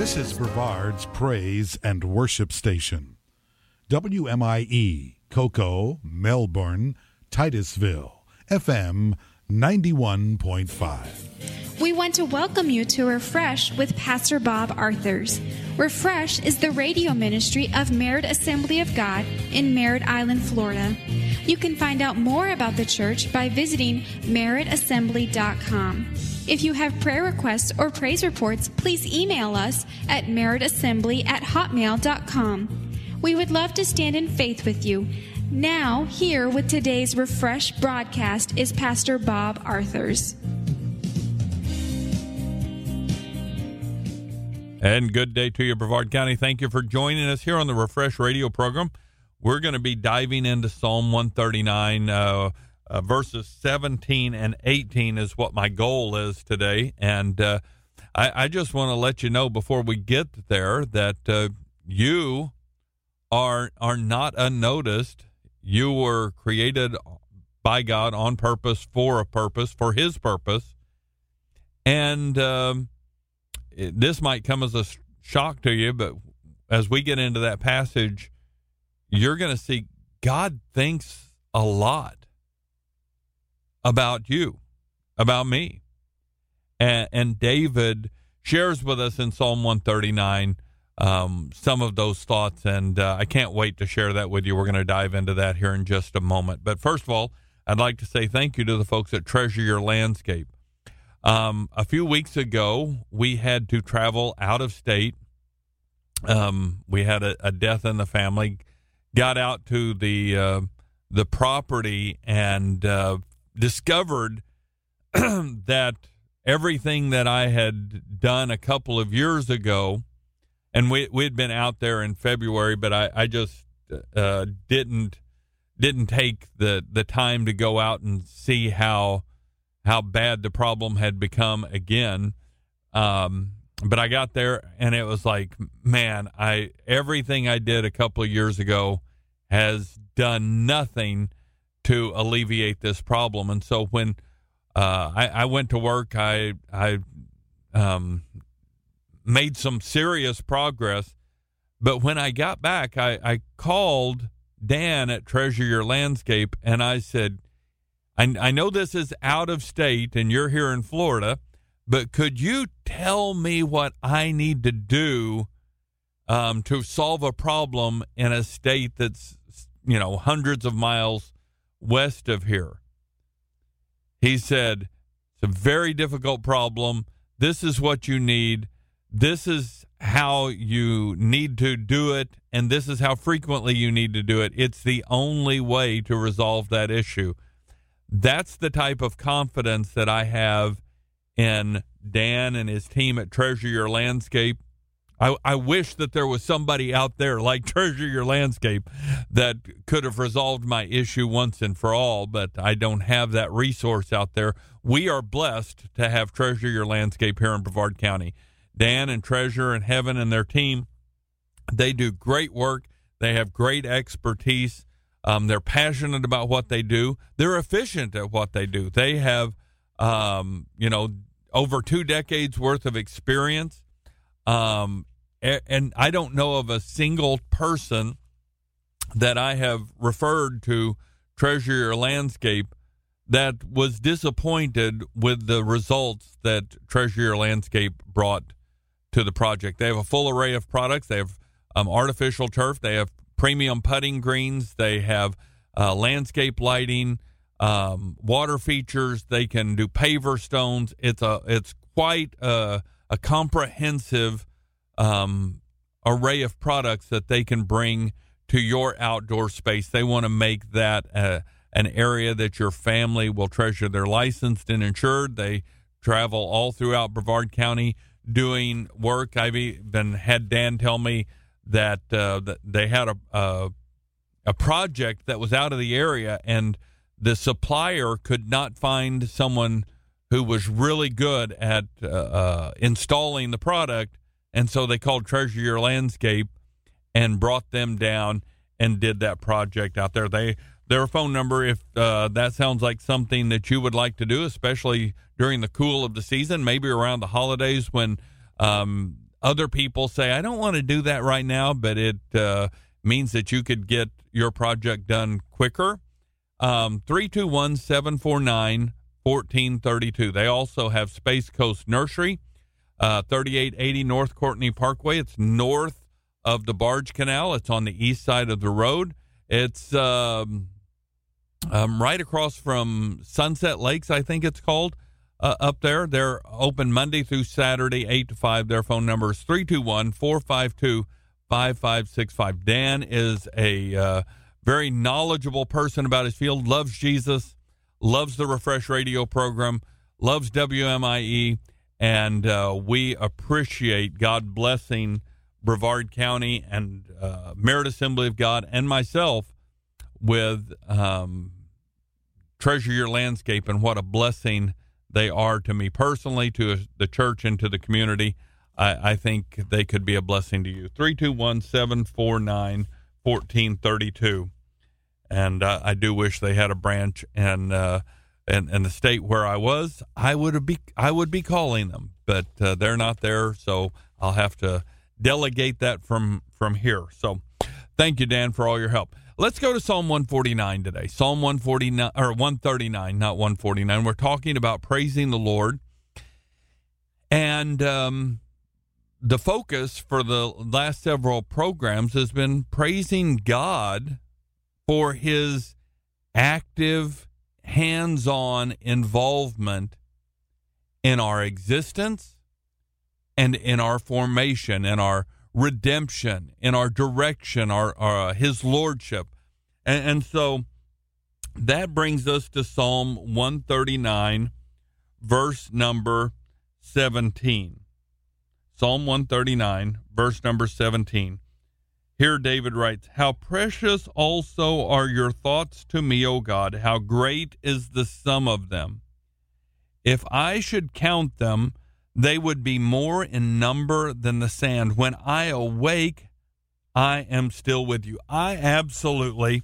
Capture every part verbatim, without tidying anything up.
This is Brevard's Praise and Worship Station. W M I E, Cocoa, Melbourne, Titusville, F M ninety-one point five. We want to welcome you to Refresh with Pastor Bob Arthurs. Refresh is the radio ministry of Merritt Assembly of God in Merritt Island, Florida. You can find out more about the church by visiting merritt assembly dot com. If you have prayer requests or praise reports, please email us at merritt assembly at hotmail dot com. We would love to stand in faith with you. Now, here with today's Refresh broadcast is Pastor Bob Arthurs. And good day to you, Brevard County. Thank you for joining us here on the Refresh radio program. We're going to be diving into Psalm one thirty-nine, uh, uh, verses seventeen and eighteen is what my goal is today. And uh, I, I just want to let you know before we get there that uh, you are are not unnoticed. You were created by God on purpose, for a purpose, for His purpose. And um, it, this might come as a shock to you, but as we get into that passage, you're going to see God thinks a lot about you, about me. And, and David shares with us in Psalm one thirty-nine um, some of those thoughts, and uh, I can't wait to share that with you. We're going to dive into that here in just a moment. But first of all, I'd like to say thank you to the folks at Treasure Your Landscape. Um, a few weeks ago, we had to travel out of state. Um, we had a, a death in the family. Got out to the uh, the property and uh, discovered that everything that I had done a couple of years ago, and we we'd been out there in February, but I I just uh, didn't didn't take the, the time to go out and see how how bad the problem had become again. Um, but I got there and it was like, man, I everything I did a couple of years ago has done nothing to alleviate this problem. And so when uh, I, I went to work, I I um, made some serious progress. But when I got back, I, I called Dan at Treasure Your Landscape, and I said, I, I know this is out of state and you're here in Florida, but could you tell me what I need to do um, to solve a problem in a state that's, you know, hundreds of miles west of here? He said, it's a very difficult problem. This is what you need. This is how you need to do it, and this is how frequently you need to do it. It's the only way to resolve that issue. That's the type of confidence that I have in Dan and his team at Treasure Your Landscape. I, I wish that there was somebody out there like Treasure Your Landscape that could have resolved my issue once and for all, but I don't have that resource out there. We are blessed to have Treasure Your Landscape here in Brevard County. Dan and Treasure and Heaven and their team, they do great work. They have great expertise. Um, they're passionate about what they do. They're efficient at what they do. They have, um, you know, over two decades worth of experience. Um, and, and I don't know of a single person that I have referred to Treasure Your Landscape that was disappointed with the results that Treasure Your Landscape brought to the project. They have a full array of products. They have um, artificial turf. They have premium putting greens. They have uh, landscape lighting, um, water features. They can do paver stones. It's a it's quite a, a comprehensive um, array of products that they can bring to your outdoor space. They want to make that uh, an area that your family will treasure. They're licensed and insured. They travel all throughout Brevard County doing work. I've even had Dan tell me that, uh, that they had a, a a project that was out of the area, and the supplier could not find someone who was really good at uh, uh, installing the product, and so they called Treasure Your Landscape and brought them down and did that project out there. They their phone number, if uh, that sounds like something that you would like to do, especially during the cool of the season, maybe around the holidays when um, other people say, I don't want to do that right now, but it uh, means that you could get your project done quicker. Um, three two one, seven four nine, one four three two. They also have Space Coast Nursery, uh, thirty-eight eighty North Courtney Parkway. It's north of the Barge Canal. It's on the east side of the road. It's um, um, right across from Sunset Lakes, I think it's called, uh, up there. They're open Monday through Saturday, eight to five. Their phone number is three two one, four five two, five five six five. Dan is a uh, very knowledgeable person about his field, loves Jesus, loves the Refresh radio program, loves W M I E, and uh, we appreciate God blessing Brevard County and uh, Merritt Assembly of God and myself with um, Treasure Your Landscape, and what a blessing they are to me personally, to the church, and to the community. I, I think they could be a blessing to you. three two one, seven four nine, one four three two. And uh, I do wish they had a branch in, uh, in, in the state where I was. I would be I would be calling them, but uh, they're not there, so I'll have to delegate that from, from here. So thank you, Dan, for all your help. Let's go to Psalm one forty-nine today. Psalm one forty-nine, or one thirty-nine, not one forty-nine. We're talking about praising the Lord. And um, the focus for the last several programs has been praising God for his active, hands-on involvement in our existence and in our formation, in our redemption, in our direction, our, our his lordship. And, and so that brings us to Psalm one thirty-nine, verse number seventeen. Psalm one thirty-nine, verse number seventeen. Here David writes, How precious also are your thoughts to me, O God, how great is the sum of them. If I should count them, they would be more in number than the sand. When I awake, I am still with you. I absolutely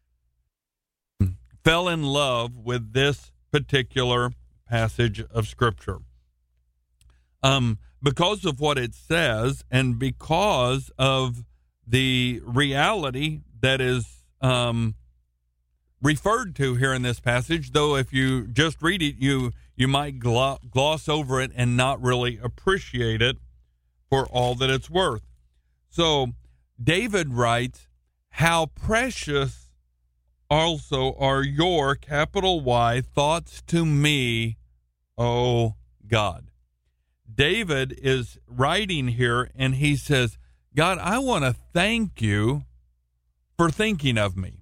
fell in love with this particular passage of Scripture. Um, because of what it says, and because of the reality that is um, referred to here in this passage, though if you just read it, you you might glo- gloss over it and not really appreciate it for all that it's worth. So David writes, How precious also are your, capital Y, thoughts to me, O God. David is writing here, and he says, God, I want to thank you for thinking of me.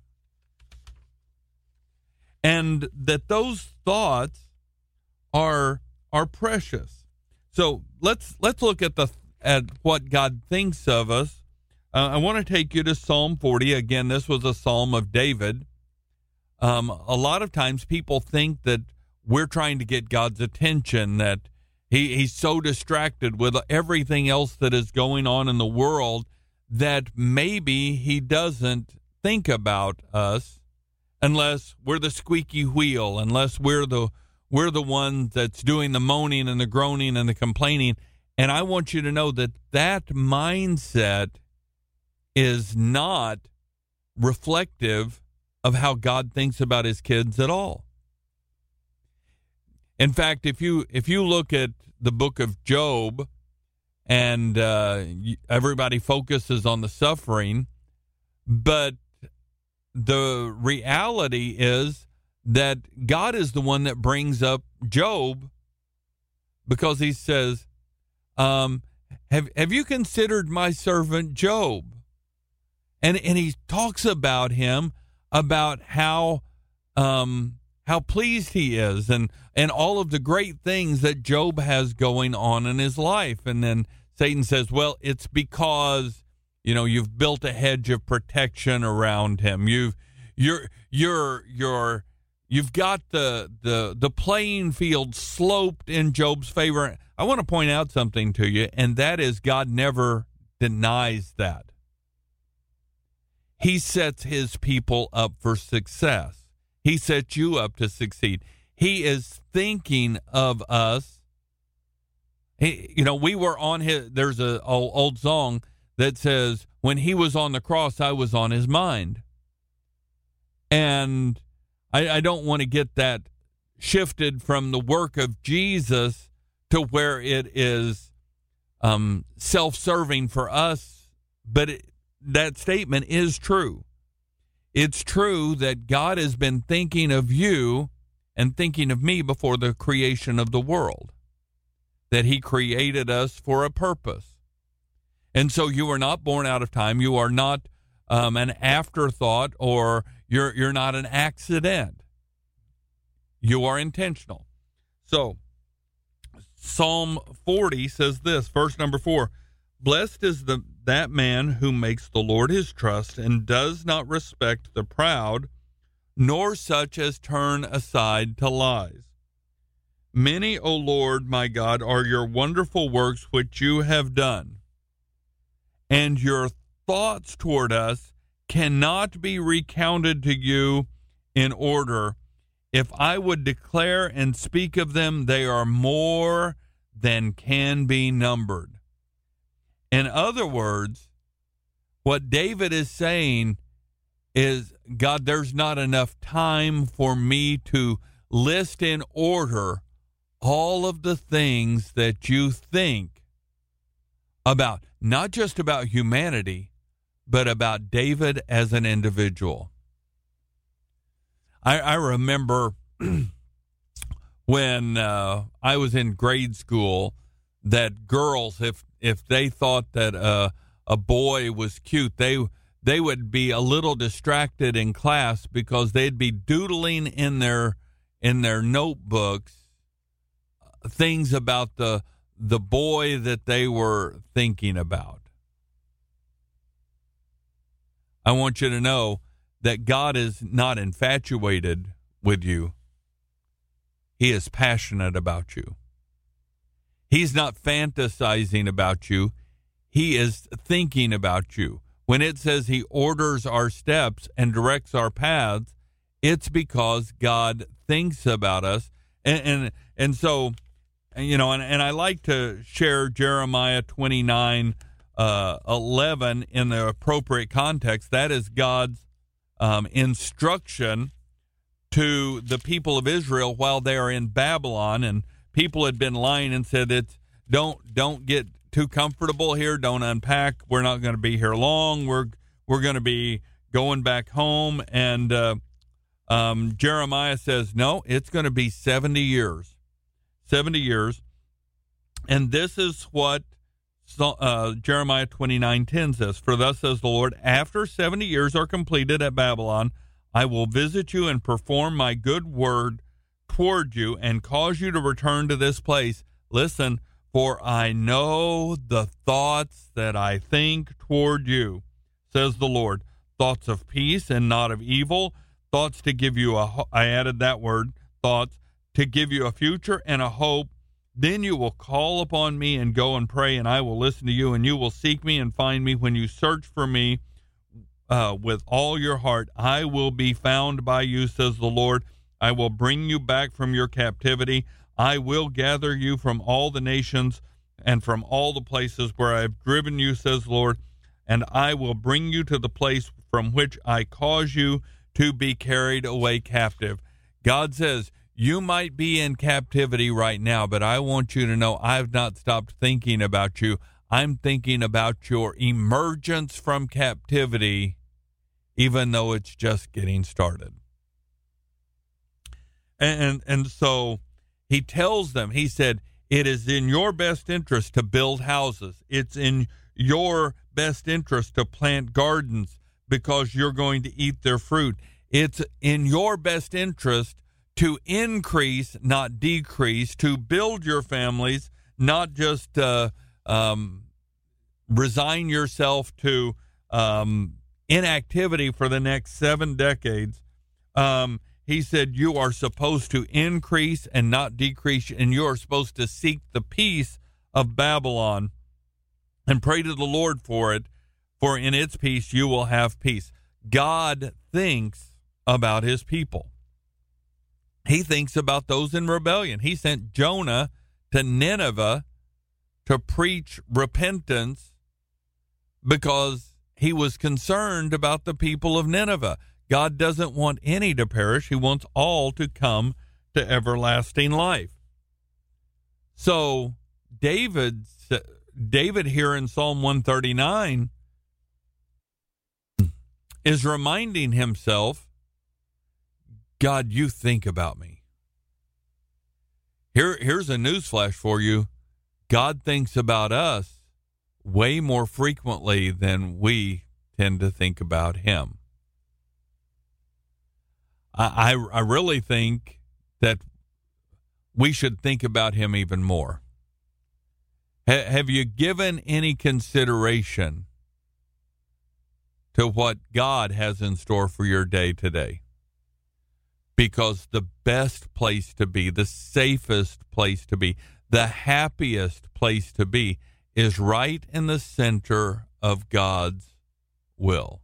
And that those thoughts are are precious. So let's let's look at the at what God thinks of us. Uh, I want to take you to Psalm forty. Again, this was a psalm of David. Um, a lot of times people think that we're trying to get God's attention, that He, he's so distracted with everything else that is going on in the world that maybe he doesn't think about us unless we're the squeaky wheel, unless we're the we're the one that's doing the moaning and the groaning and the complaining. And I want you to know that that mindset is not reflective of how God thinks about his kids at all. In fact, if you if you look at the book of Job, and uh, everybody focuses on the suffering, but the reality is that God is the one that brings up Job, because he says, um, have have you considered my servant Job? And and he talks about him, about how um, how pleased he is, and and all of the great things that Job has going on in his life. And then Satan says, well, it's because, you know, you've built a hedge of protection around him. You've you're you're you're you've got the the the playing field sloped in Job's favor. I want to point out something to you, and that is God never denies that. He sets his people up for success. He sets you up to succeed. He is thinking of us He, you know, we were on his, there's a old, old song that says, when he was on the cross, I was on his mind. And I, I don't want to get that shifted from the work of Jesus to where it is um, self-serving for us. But it, that statement is true. It's true that God has been thinking of you and thinking of me before the creation of the world, that he created us for a purpose. And so you are not born out of time. You are not um, an afterthought, or you're you're not an accident. You are intentional. So Psalm forty says this, verse number four, blessed is the that man who makes the Lord his trust and does not respect the proud, nor such as turn aside to lies. Many, O Lord, my God, are your wonderful works which you have done, and your thoughts toward us cannot be recounted to you in order. If I would declare and speak of them, they are more than can be numbered. In other words, what David is saying is, God, there's not enough time for me to list in order all of the things that you think about, not just about humanity, but about David as an individual. I, I remember when uh, I was in grade school that girls, if if they thought that uh, a boy was cute, they they would be a little distracted in class because they'd be doodling in their in their notebooks things about the the boy that they were thinking about. I want you to know that God is not infatuated with you. He is passionate about you. He's not fantasizing about you. He is thinking about you. When it says he orders our steps and directs our paths, it's because God thinks about us. And and, and so, you know, and, and I like to share Jeremiah twenty-nine, uh, eleven in the appropriate context. That is God's um, instruction to the people of Israel while they are in Babylon. And people had been lying and said, "It's don't don't get too comfortable here. Don't unpack. We're not going to be here long. We're we're going to be going back home." And uh, um, Jeremiah says, "No, it's going to be seventy years, seventy years." And this is what uh, Jeremiah twenty-nine ten says: "For thus says the Lord, after seventy years are completed at Babylon, I will visit you and perform my good word toward you and cause you to return to this place. Listen, for I know the thoughts that I think toward you, says the Lord, thoughts of peace and not of evil, thoughts to give you a, I added that word, thoughts, to give you a future and a hope. Then you will call upon me and go and pray, and I will listen to you, and you will seek me and find me when you search for me uh, with all your heart. I will be found by you, says the Lord. I will bring you back from your captivity. I will gather you from all the nations and from all the places where I have driven you, says the Lord, and I will bring you to the place from which I cause you to be carried away captive." God says, you might be in captivity right now, but I want you to know I've not stopped thinking about you. I'm thinking about your emergence from captivity, even though it's just getting started. And, and so he tells them, he said, it is in your best interest to build houses. It's in your best interest to plant gardens because you're going to eat their fruit. It's in your best interest to increase, not decrease, to build your families, not just uh, um, resign yourself to um, inactivity for the next seven decades. Um He said you are supposed to increase and not decrease, and you are supposed to seek the peace of Babylon and pray to the Lord for it, for in its peace you will have peace. God thinks about his people. He thinks about those in rebellion. He sent Jonah to Nineveh to preach repentance because he was concerned about the people of Nineveh. God doesn't want any to perish. He wants all to come to everlasting life. So David, David here in Psalm one thirty-nine is reminding himself, God, you think about me. Here, here's a newsflash for you. God thinks about us way more frequently than we tend to think about him. I, I, I really think that we should think about him even more. Ha, have you given any consideration to what God has in store for your day today? Because the best place to be, the safest place to be, the happiest place to be is right in the center of God's will.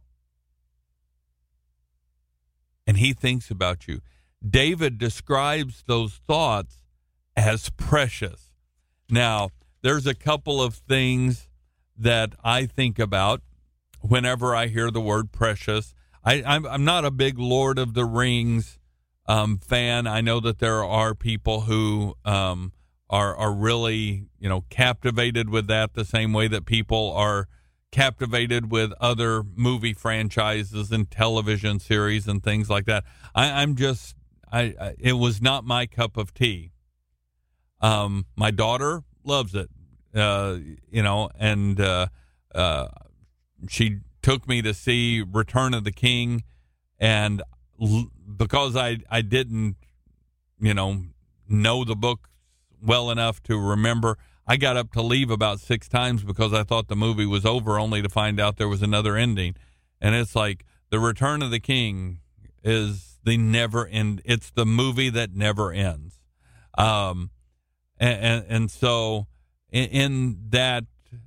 And he thinks about you. David describes those thoughts as precious. Now, there's a couple of things that I think about whenever I hear the word precious. I, I'm, I'm not a big Lord of the Rings um, fan. I know that there are people who um, are are really, you know, captivated with that the same way that people are captivated with other movie franchises and television series and things like that. I, I'm just, I, I it was not my cup of tea. Um, my daughter loves it, uh, you know, and uh, uh, she took me to see Return of the King, and l- because I I didn't, you know, know the book well enough to remember, I got up to leave about six times because I thought the movie was over, only to find out there was another ending. And it's like the Return of the King is the never end. It's the movie that never ends. Um, and, and, and so in, in that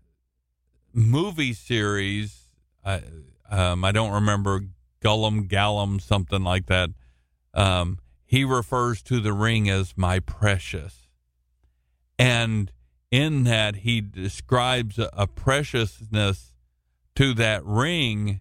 movie series, I, um, I don't remember, Gollum, Gallum, something like that. Um, he refers to the ring as my precious. And in that, he describes a, a preciousness to that ring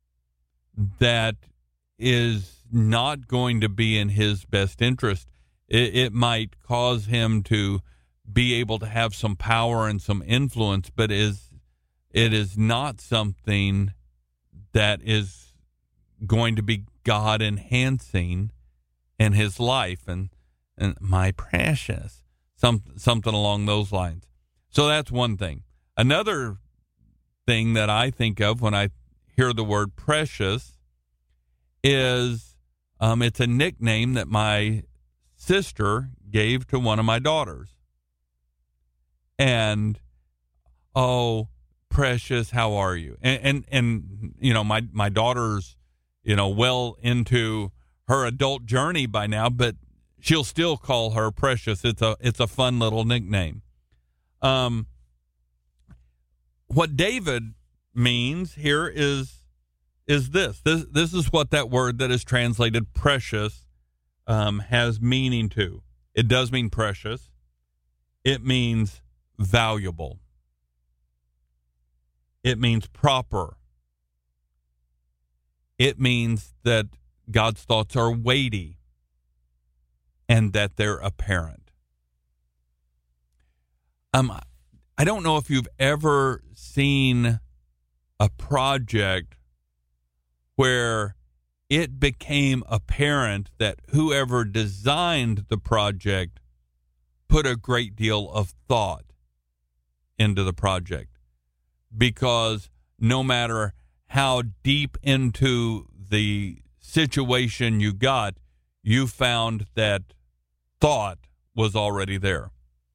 that is not going to be in his best interest. It, it might cause him to be able to have some power and some influence, but is it is not something that is going to be God enhancing in his life. And, and my precious. Some, something along those lines. So that's one thing. Another thing that I think of when I hear the word precious is um, it's a nickname that my sister gave to one of my daughters. And, oh, precious, how are you? And, and, and you know, my, my daughter's, you know, well into her adult journey by now, but she'll still call her precious. It's a it's a fun little nickname. Um, what David means here is is this. This this is what that word that is translated precious um, has meaning to. It does mean precious. It means valuable. It means proper. It means that God's thoughts are weighty and that they're apparent. Um, I don't know if you've ever seen a project where it became apparent that whoever designed the project put a great deal of thought into the project, because no matter how deep into the situation you got, you found that thought was already there.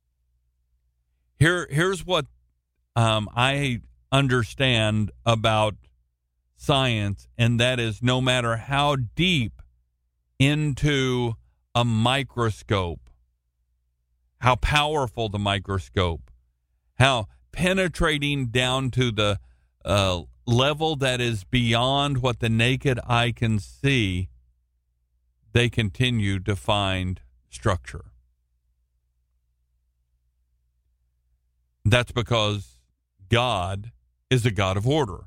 Here, here's what um, I understand about science, and that is no matter how deep into a microscope, how powerful the microscope, how penetrating down to the uh, level that is beyond what the naked eye can see, they continue to find structure. That's because God is a God of order.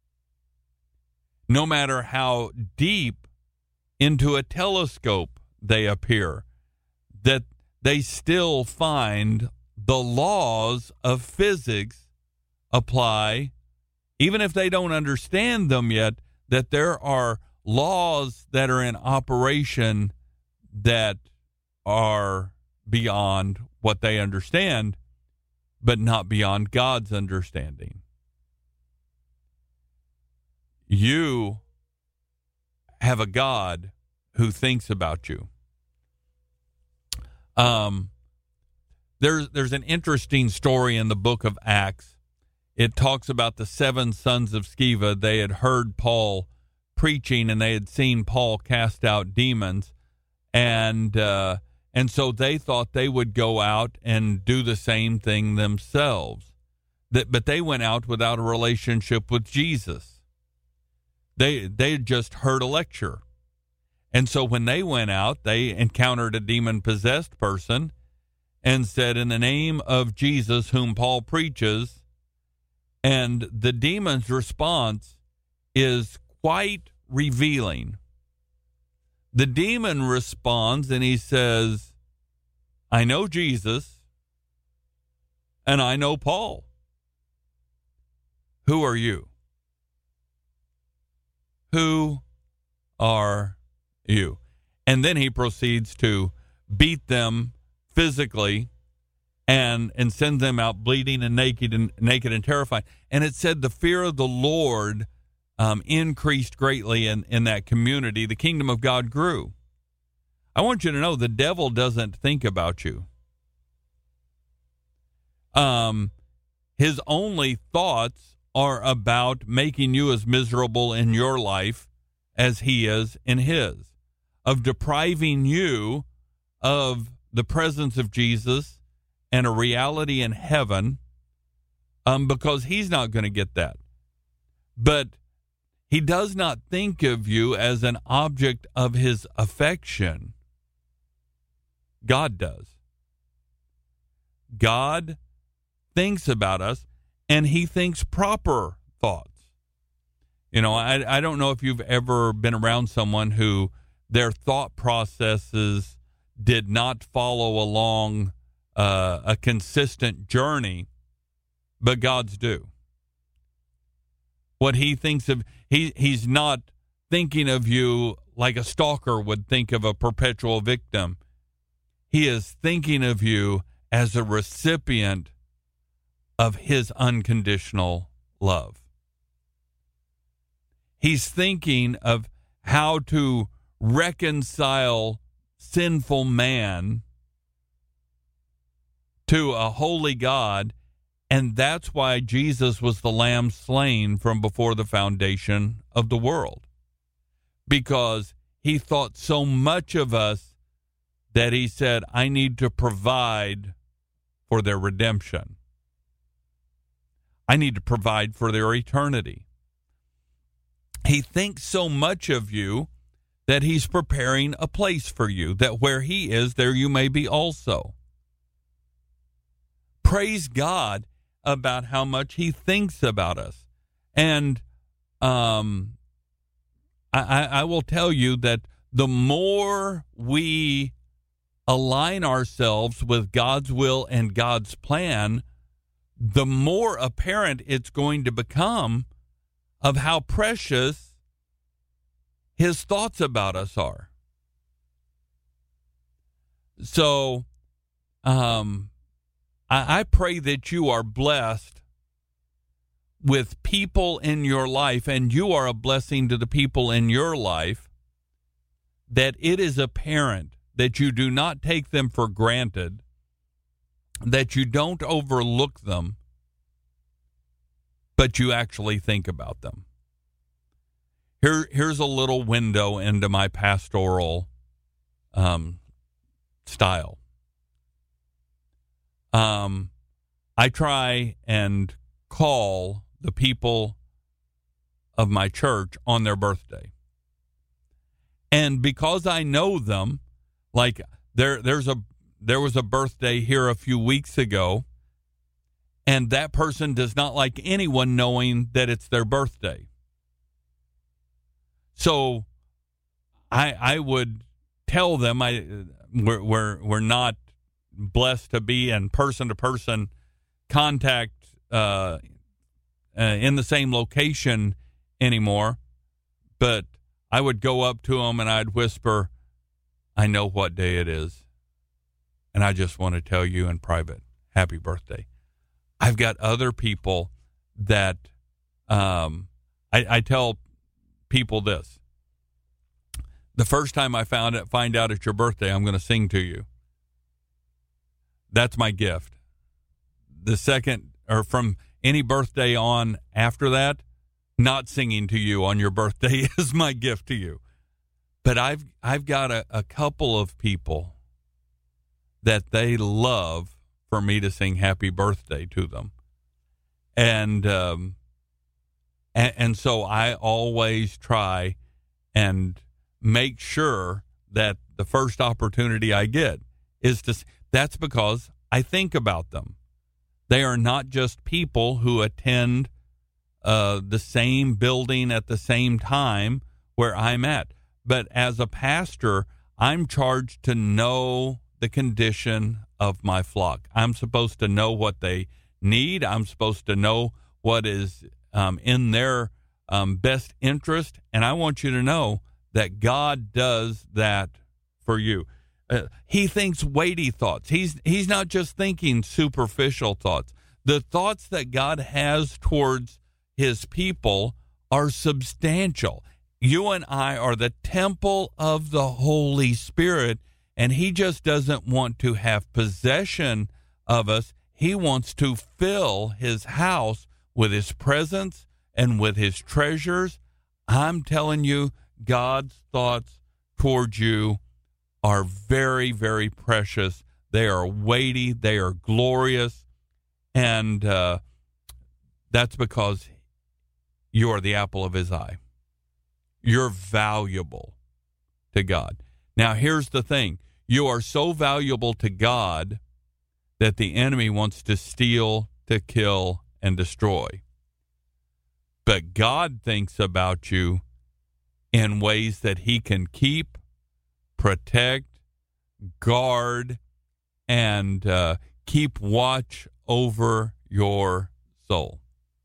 No matter how deep into a telescope they appear, that they still find the laws of physics apply, even if they don't understand them yet, that there are laws that are in operation that are beyond what they understand, but not beyond God's understanding. You have a God who thinks about you. Um, there's there's an interesting story in the book of Acts. It talks about the seven sons of Sceva. They had heard Paul preaching, and they had seen Paul cast out demons, and uh, and so they thought they would go out and do the same thing themselves. That, but they went out without a relationship with Jesus. They they had just heard a lecture. And so when they went out, they encountered a demon-possessed person and said, "In the name of Jesus, whom Paul preaches," and the demon's response is quite revealing. The demon responds and he says, "I know Jesus and I know Paul. Who are you? Who are you?" And then he proceeds to beat them physically and and send them out bleeding and naked and naked and terrified. And it said the fear of the Lord um, increased greatly in, in that community. The kingdom of God grew. I want you to know the devil doesn't think about you. Um, his only thoughts are about making you as miserable in your life as he is in his, of depriving you of the presence of Jesus and a reality in heaven, um, because he's not going to get that. But he does not think of you as an object of his affection. God does. God thinks about us, and he thinks proper thoughts. You know, I, I don't know if you've ever been around someone who their thought processes did not follow along uh, a consistent journey, but God's do. What he thinks of, he he's not thinking of you like a stalker would think of a perpetual victim. He is thinking of you as a recipient of his unconditional love. He's thinking of how to reconcile sinful man to a holy God, and that's why Jesus was the lamb slain from before the foundation of the world, because he thought so much of us that he said, I need to provide for their redemption. I need to provide for their eternity. He thinks so much of you that he's preparing a place for you, that where he is, there you may be also. Praise God about how much he thinks about us. And um, I, I will tell you that the more we align ourselves with God's will and God's plan, the more apparent it's going to become of how precious his thoughts about us are. So, um, I, I pray that you are blessed with people in your life, and you are a blessing to the people in your life, that it is apparent that you do not take them for granted, that you don't overlook them, but you actually think about them. Here, here's a little window into my pastoral um, style. Um, I try and call the people of my church on their birthday. And because I know them, like there, there's a there was a birthday here a few weeks ago, and that person does not like anyone knowing that it's their birthday. So I I would tell them I we're we're, we're not blessed to be in person-to-person contact uh, uh, in the same location anymore, but I would go up to them and I'd whisper, I know what day it is, and I just want to tell you in private, happy birthday. I've got other people that um, I, I tell people this. The first time I found it, find out it's your birthday, I'm going to sing to you. That's my gift. The second, or from any birthday on after that, not singing to you on your birthday is my gift to you. But I've I've got a, a couple of people that they love for me to sing happy birthday to them. And um and, and so I always try and make sure that the first opportunity I get is to, that's because I think about them. They are not just people who attend uh, the same building at the same time where I'm at. But as a pastor, I'm charged to know the condition of my flock. I'm supposed to know what they need. I'm supposed to know what is um, in their um, best interest. And I want you to know that God does that for you. Uh, he thinks weighty thoughts. He's he's not just thinking superficial thoughts. The thoughts that God has towards his people are substantial. You and I are the temple of the Holy Spirit, and he just doesn't want to have possession of us. He wants to fill his house with his presence and with his treasures. I'm telling you, God's thoughts towards you are very, very precious. They are weighty. They are glorious. And uh, that's because you are the apple of his eye. You're valuable to God. Now, here's the thing. You are so valuable to God that the enemy wants to steal, to kill, and destroy. But God thinks about you in ways that he can keep, protect, guard, and uh, keep watch over your soul.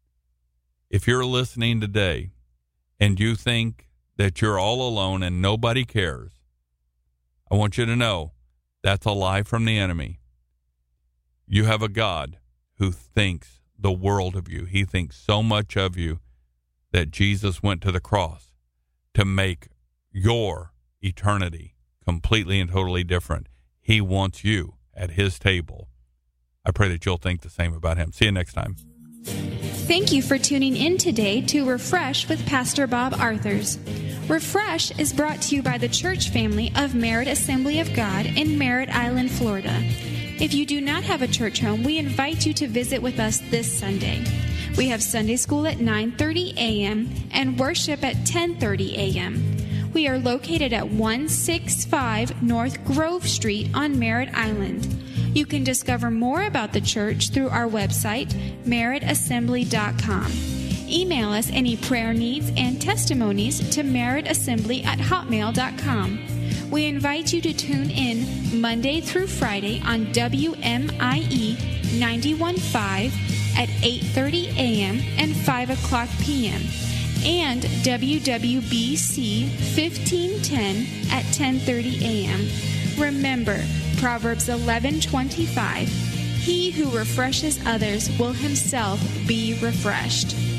If you're listening today and you think that you're all alone and nobody cares, I want you to know that's a lie from the enemy. You have a God who thinks the world of you. He thinks so much of you that Jesus went to the cross to make your eternity completely and totally different. He wants you at his table. I pray that you'll think the same about him. See you next time. Thank you for tuning in today to Refresh with Pastor Bob Arthurs. Refresh is brought to you by the church family of Merritt Assembly of God in Merritt Island, Florida. If you do not have a church home, we invite you to visit with us this Sunday. We have Sunday school at nine thirty a.m. and worship at ten thirty a.m. We are located at one sixty-five North Grove Street on Merritt Island. You can discover more about the church through our website, merritt assembly dot com. Email us any prayer needs and testimonies to merrittassembly at hotmail dot com. We invite you to tune in Monday through Friday on W M I E ninety-one point five at eight thirty a.m. and five o'clock p.m. and W W B C fifteen ten at ten thirty a.m. Remember, Proverbs eleven twenty-five, he who refreshes others will himself be refreshed.